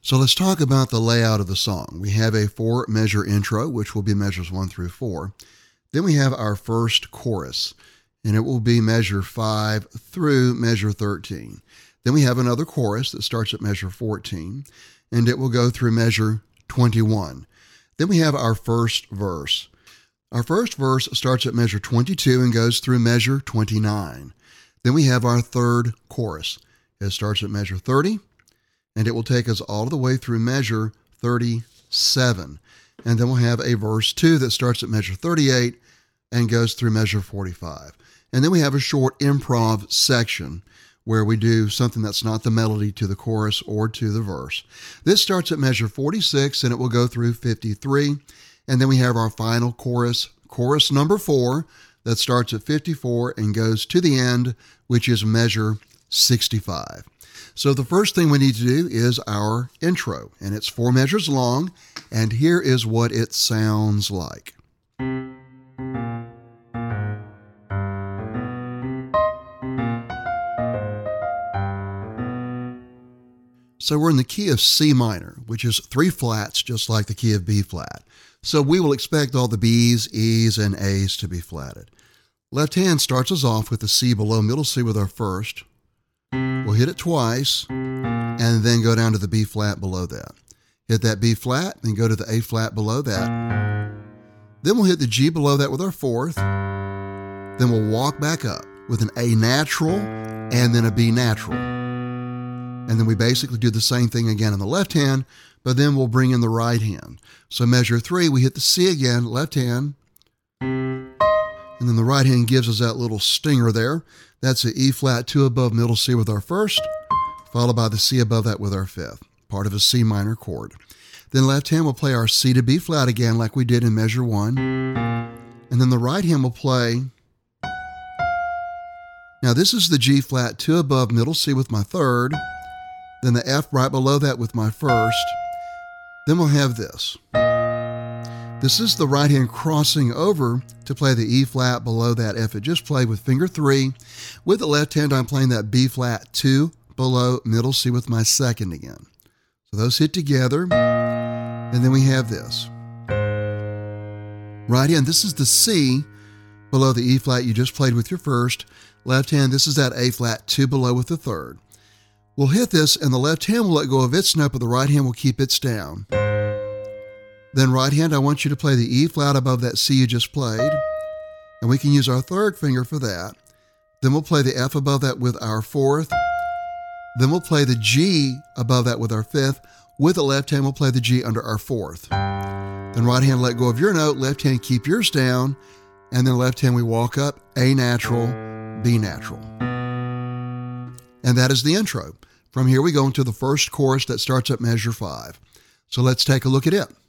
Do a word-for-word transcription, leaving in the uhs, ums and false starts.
So let's talk about the layout of the song. We have a four measure intro, which will be measures one through four. Then we have our first chorus, and it will be measure five through measure thirteen. Then we have another chorus that starts at measure fourteen, and it will go through measure twenty-one. Then we have our first verse. Our first verse starts at measure twenty-two and goes through measure twenty-nine. Then we have our third chorus. It starts at measure thirty, and it will take us all the way through measure thirty-seven. And then we'll have a verse two that starts at measure thirty-eight and goes through measure forty-five. And then we have a short improv section where we do something that's not the melody to the chorus or to the verse. This starts at measure forty-six and it will go through fifty-three. And then we have our final chorus, chorus number four, that starts at fifty-four and goes to the end, which is measure sixty-five. So the first thing we need to do is our intro, and it's four measures long, and here is what it sounds like. So we're in the key of C minor, which is three flats, just like the key of B flat. So we will expect all the B's, E's, and A's to be flatted. Left hand starts us off with the C below middle C with our first. We'll hit it twice, and then go down to the B flat below that. Hit that B flat, then go to the A flat below that. Then we'll hit the G below that with our fourth. Then we'll walk back up with an A natural, and then a B natural. And then we basically do the same thing again in the left hand, but then we'll bring in the right hand. So measure three, we hit the C again, left hand, and then the right hand gives us that little stinger there. That's an E flat two above middle C with our first, followed by the C above that with our fifth, part of a C minor chord. Then left hand will play our C to B flat again like we did in measure one. And then the right hand will play. Now this is the G flat two above middle C with my third, then the F right below that with my first. Then we'll have this. This is the right hand crossing over to play the E flat below that F it just played with finger three. With the left hand, I'm playing that B flat two below middle C with my second again. So those hit together, and then we have this. Right hand, this is the C below the E flat you just played with your first. Left hand, this is that A flat two below with the third. We'll hit this, and the left hand will let go of its note, but the right hand will keep its down. Then right hand, I want you to play the E flat above that C you just played, and we can use our third finger for that. Then we'll play the F above that with our fourth. Then we'll play the G above that with our fifth. With the left hand, we'll play the G under our fourth. Then right hand, let go of your note, left hand, keep yours down, and then left hand, we walk up, A natural, B natural. And that is the intro. From here, we go into the first chorus that starts at measure five. So let's take a look at it.